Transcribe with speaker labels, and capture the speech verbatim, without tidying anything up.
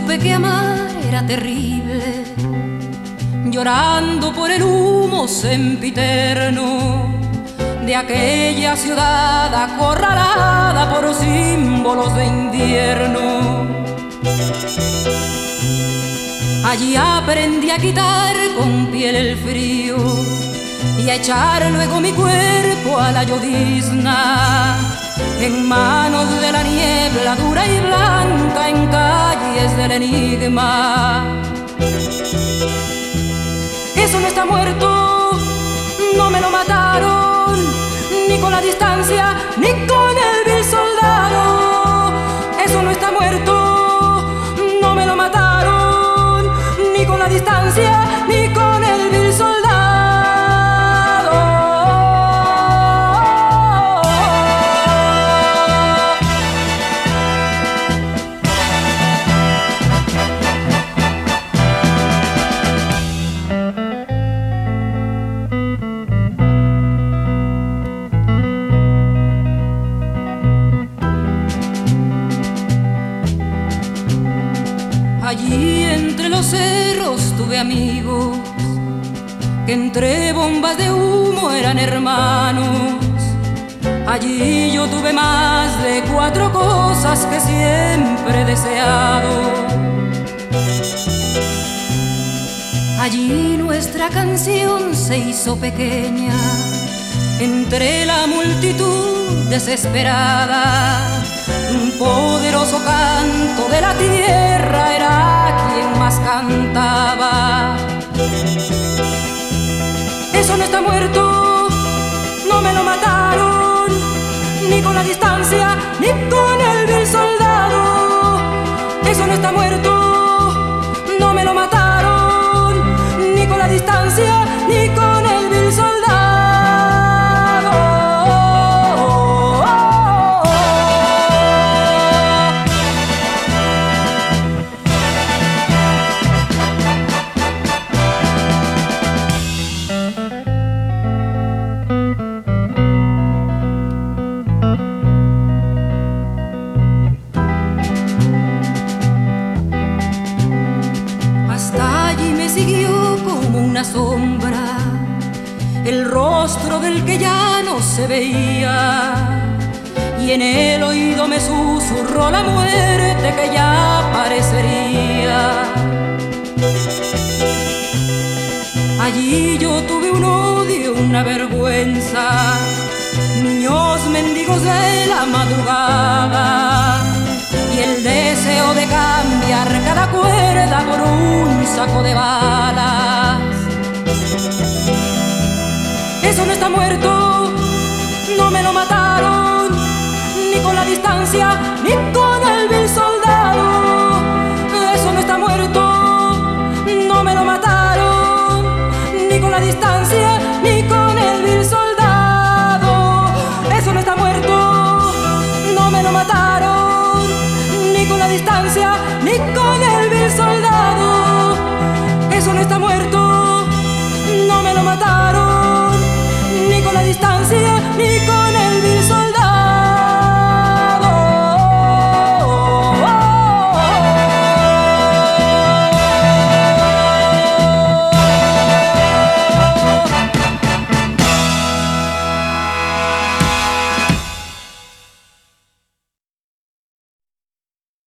Speaker 1: supe que amar era terrible, llorando por el humo sempiterno de aquella ciudad acorralada por símbolos de invierno. Allí aprendí a quitar con piel el frío y a echar luego mi cuerpo a la llovizna, en manos de la niebla dura y blanca, en calles del enigma. Eso no está muerto, no me lo mataron, ni con la distancia, ni con el vil soldado. Eso no está muerto, no me lo mataron, ni con la distancia, ni con el vil soldado. Allí entre los cerros tuve amigos que entre bombas de humo eran hermanos. Allí yo tuve más de cuatro cosas que siempre he deseado. Allí nuestra canción se hizo pequeña entre la multitud desesperada. Un poderoso canto de la tierra era quien más cantaba. Eso no está muerto, no me lo mataron, ni con la distancia, ni con el vil soldado. Eso no está muerto, no me lo mataron, ni con la distancia, ni con el vil soldado. Una sombra, el rostro del que ya no se veía, y en el oído me susurró la muerte que ya parecería. Allí yo tuve un odio, una vergüenza, niños mendigos de la madrugada, y el deseo de cambiar cada cuerda por un saco de balas. Eso no está muerto, no me lo mataron, ni con la distancia, ni con el vil soldado. Eso no está muerto, no me lo mataron, ni con la distancia, ni con el vil soldado. Eso no está muerto, no me lo mataron, ni con la distancia, ni con el vil soldado. Eso no está muerto, no me lo mataron, ni con la distancia, ni con